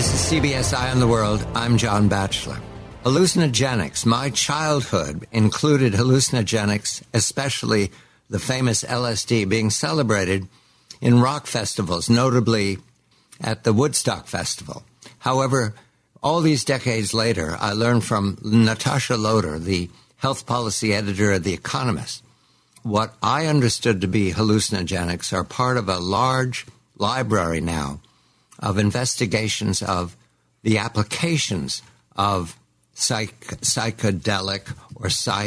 This is CBS Eye on the World. I'm John Batchelor. Hallucinogenics. My childhood included hallucinogenics, especially the famous LSD, being celebrated in rock festivals, notably at the Woodstock Festival. However, all these decades later, I learned from Natasha Loder, the health policy editor of The Economist, what I understood to be hallucinogenics are part of a large library now of investigations of the applications of psychedelic or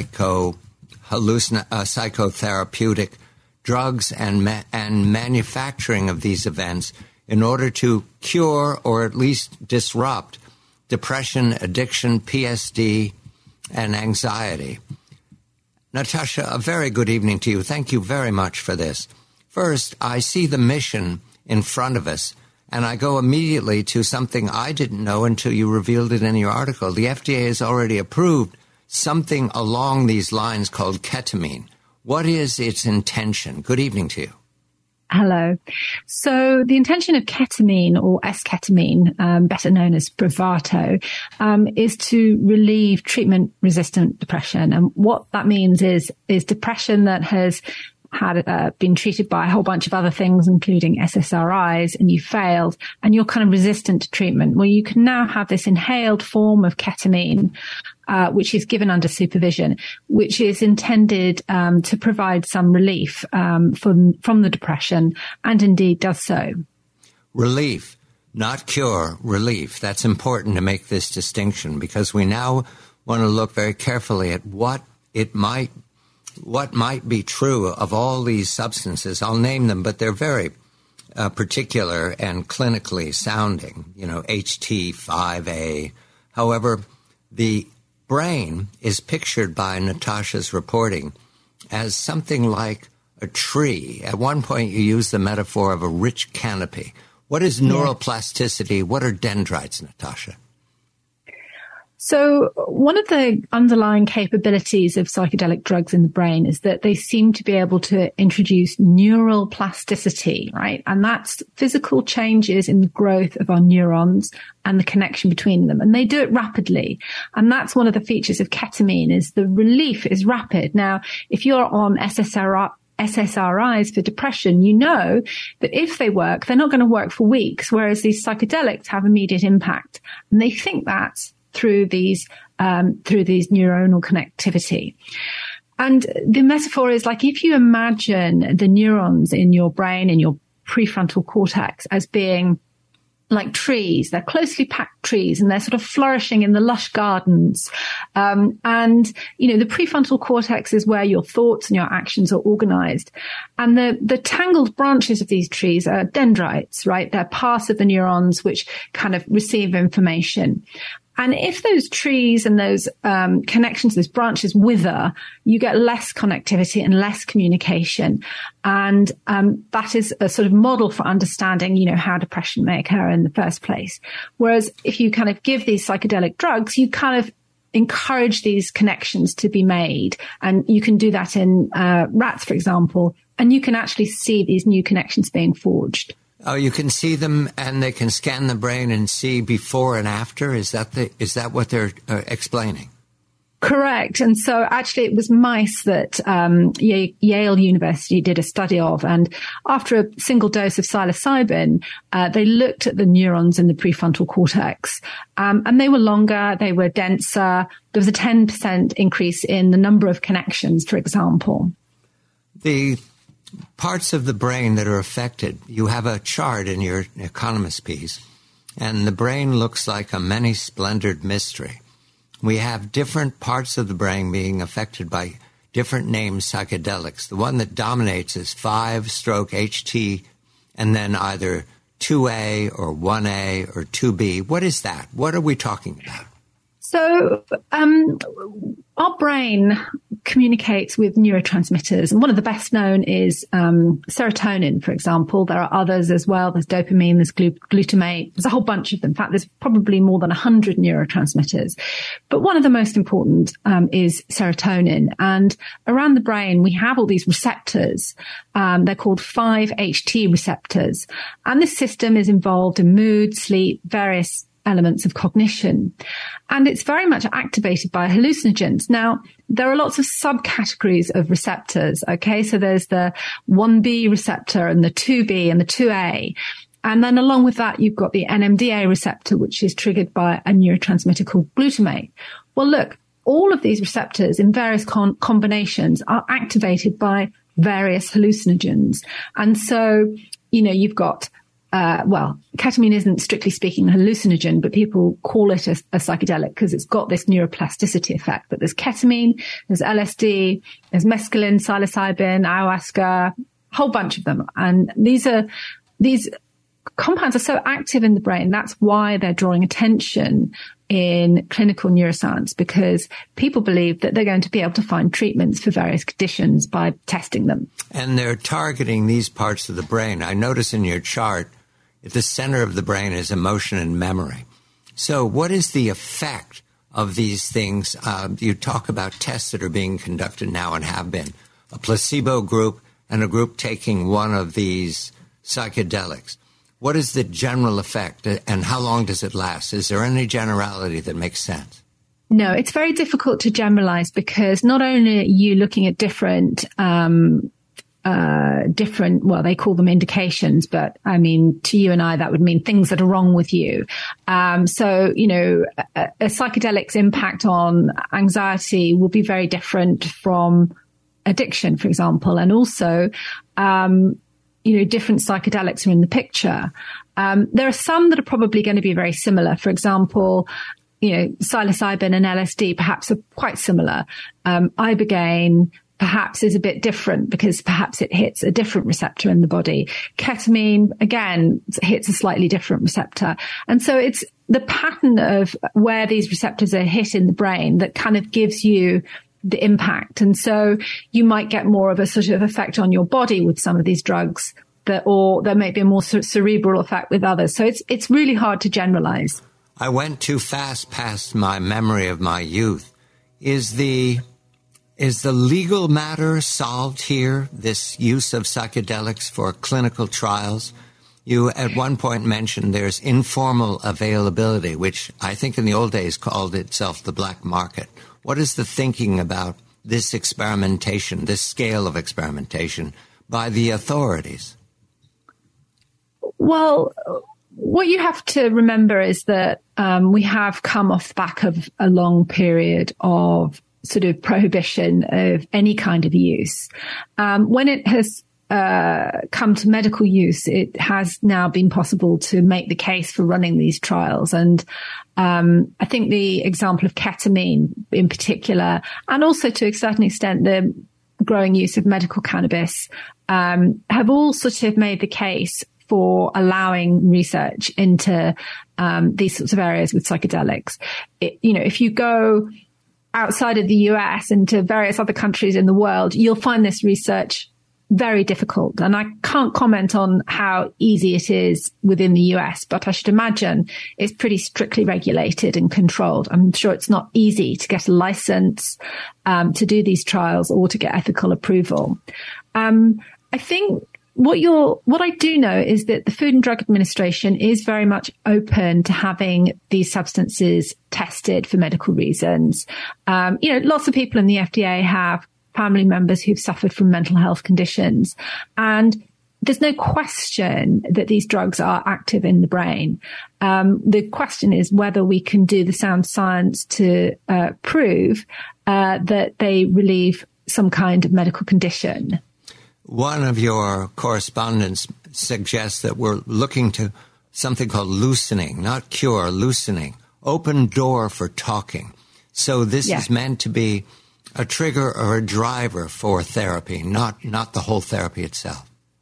psychotherapeutic drugs and manufacturing of these events in order to cure or at least disrupt depression, addiction, PSD, and anxiety. Natasha, a very good evening to you. Thank you very much for this. First, I see the mission in front of us, and I go immediately to something I didn't know until you revealed it in your article. The FDA has already approved something along these lines called ketamine. What is its intention? Good evening to you. Hello. So the intention of ketamine, or S-ketamine, better known as Spravato, is to relieve treatment-resistant depression. And what that means is depression that has been treated by a whole bunch of other things, including SSRIs, and you failed, and you're kind of resistant to treatment. Well, you can now have this inhaled form of ketamine, which is given under supervision, which is intended to provide some relief from the depression, and indeed does so. Relief, not cure, relief. That's important to make this distinction, because we now want to look very carefully at what might be true of all these substances. I'll name them, but they're very particular and clinically sounding, HT5A. However, the brain is pictured by Natasha's reporting as something like a tree. At one point, you used the metaphor of a rich canopy. What is neuroplasticity? What are dendrites, Natasha? So one of the underlying capabilities of psychedelic drugs in the brain is that they seem to be able to introduce neural plasticity, right? And that's physical changes in the growth of our neurons and the connection between them. And they do it rapidly. And that's one of the features of ketamine, is the relief is rapid. Now, if you're on SSRIs for depression, you know that if they work, they're not going to work for weeks, whereas these psychedelics have immediate impact. And they think that through these neuronal connectivity. And the metaphor is like, if you imagine the neurons in your brain, in your prefrontal cortex, as being like trees, they're closely packed trees, and they're sort of flourishing in the lush gardens. The prefrontal cortex is where your thoughts and your actions are organized. And the tangled branches of these trees are dendrites, right? They're parts of the neurons which kind of receive information. And if those trees and those connections, those branches wither, you get less connectivity and less communication. And that is a sort of model for understanding, how depression may occur in the first place. Whereas if you kind of give these psychedelic drugs, you kind of encourage these connections to be made. And you can do that in rats, for example, and you can actually see these new connections being forged. Oh, you can see them, and they can scan the brain and see before and after? Is that what they're explaining? Correct. And so actually it was mice that Yale University did a study of. And after a single dose of psilocybin, they looked at the neurons in the prefrontal cortex. And they were longer, they were denser. There was a 10% increase in the number of connections, for example. The parts of the brain that are affected, you have a chart in your Economist piece, and the brain looks like a many-splendored mystery. We have different parts of the brain being affected by different named psychedelics. The one that dominates is 5-HT, and then either 2A or 1A or 2B. What is that? What are we talking about? So our brain communicates with neurotransmitters, and one of the best known is serotonin, for example. There are others as well. There's dopamine, there's glutamate. There's a whole bunch of them. In fact, there's probably more than 100 neurotransmitters. But one of the most important is serotonin. And around the brain, we have all these receptors. They're called 5-HT receptors. And this system is involved in mood, sleep, various elements of cognition. And it's very much activated by hallucinogens. Now, there are lots of subcategories of receptors. Okay. So there's the 1B receptor and the 2B and the 2A. And then along with that, you've got the NMDA receptor, which is triggered by a neurotransmitter called glutamate. Well, look, all of these receptors in various combinations are activated by various hallucinogens. And so, you've got ketamine isn't strictly speaking a hallucinogen, but people call it a psychedelic because it's got this neuroplasticity effect. But there's ketamine, there's LSD, there's mescaline, psilocybin, ayahuasca, a whole bunch of them. And these compounds are so active in the brain. That's why they're drawing attention in clinical neuroscience, because people believe that they're going to be able to find treatments for various conditions by testing them. And they're targeting these parts of the brain. I notice in your chart, at the center of the brain is emotion and memory. So what is the effect of these things? You talk about tests that are being conducted now and have been. A placebo group and a group taking one of these psychedelics. What is the general effect and how long does it last? Is there any generality that makes sense? No, it's very difficult to generalize because not only are you looking at different, they call them indications, but I mean, to you and I, that would mean things that are wrong with you. So, a psychedelic's impact on anxiety will be very different from addiction, for example. And also, different psychedelics are in the picture. There are some that are probably going to be very similar. For example, psilocybin and LSD perhaps are quite similar. Ibogaine perhaps is a bit different because perhaps it hits a different receptor in the body. Ketamine, again, hits a slightly different receptor. And so it's the pattern of where these receptors are hit in the brain that kind of gives you the impact. And so you might get more of a sort of effect on your body with some of these drugs or there may be a more cerebral effect with others. So it's really hard to generalize. I went too fast past my memory of my youth. Is the legal matter solved here, this use of psychedelics for clinical trials? You at one point mentioned there's informal availability, which I think in the old days called itself the black market. What is the thinking about this experimentation, this scale of experimentation by the authorities? Well, what you have to remember is that we have come off the back of a long period of sort of prohibition of any kind of use. When it has come to medical use, it has now been possible to make the case for running these trials. And I think the example of ketamine in particular, and also to a certain extent the growing use of medical cannabis, have all sort of made the case for allowing research into these sorts of areas with psychedelics. If you go outside of the US and to various other countries in the world, you'll find this research very difficult. And I can't comment on how easy it is within the US, but I should imagine it's pretty strictly regulated and controlled. I'm sure it's not easy to get a license to do these trials or to get ethical approval. I think what I do know is that the Food and Drug Administration is very much open to having these substances tested for medical reasons. Lots of people in the FDA have family members who've suffered from mental health conditions. And there's no question that these drugs are active in the brain. The question is whether we can do the sound science to prove that they relieve some kind of medical condition. One of your correspondents suggests that we're looking to something called loosening, not cure, loosening, open door for talking. So this is meant to be a trigger or a driver for therapy, not the whole therapy itself.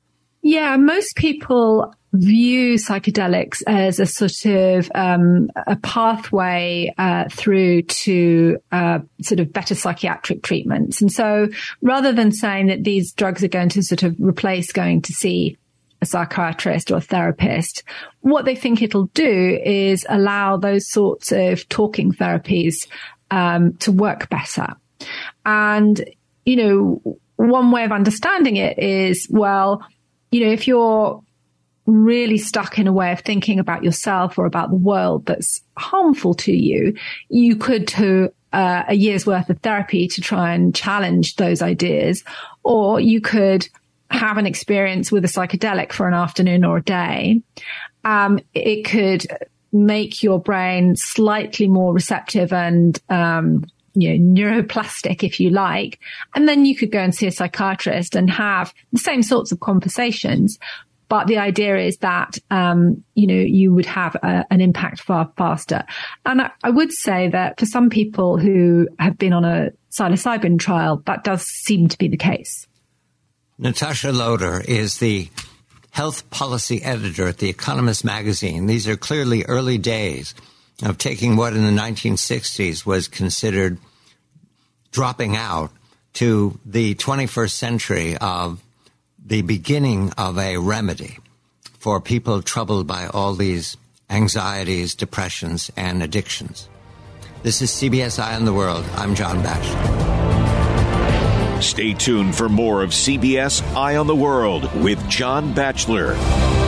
Yeah, most people view psychedelics as a sort of a pathway through to sort of better psychiatric treatments. And so rather than saying that these drugs are going to sort of replace going to see a psychiatrist or a therapist, what they think it'll do is allow those sorts of talking therapies to work better. And, you know, one way of understanding it is, well, you know, if you're really stuck in a way of thinking about yourself or about the world that's harmful to you, you could do a year's worth of therapy to try and challenge those ideas, or you could have an experience with a psychedelic for an afternoon or a day. It could make your brain slightly more receptive and neuroplastic, if you like. And then you could go and see a psychiatrist and have the same sorts of conversations. But the idea is that, you would have an impact far faster. And I would say that for some people who have been on a psilocybin trial, that does seem to be the case. Natasha Loder is the health policy editor at The Economist magazine. These are clearly early days of taking what in the 1960s was considered dropping out to the 21st century of the beginning of a remedy for people troubled by all these anxieties, depressions, and addictions. This is CBS Eye on the World. I'm John Batchelor. Stay tuned for more of CBS Eye on the World with John Batchelor.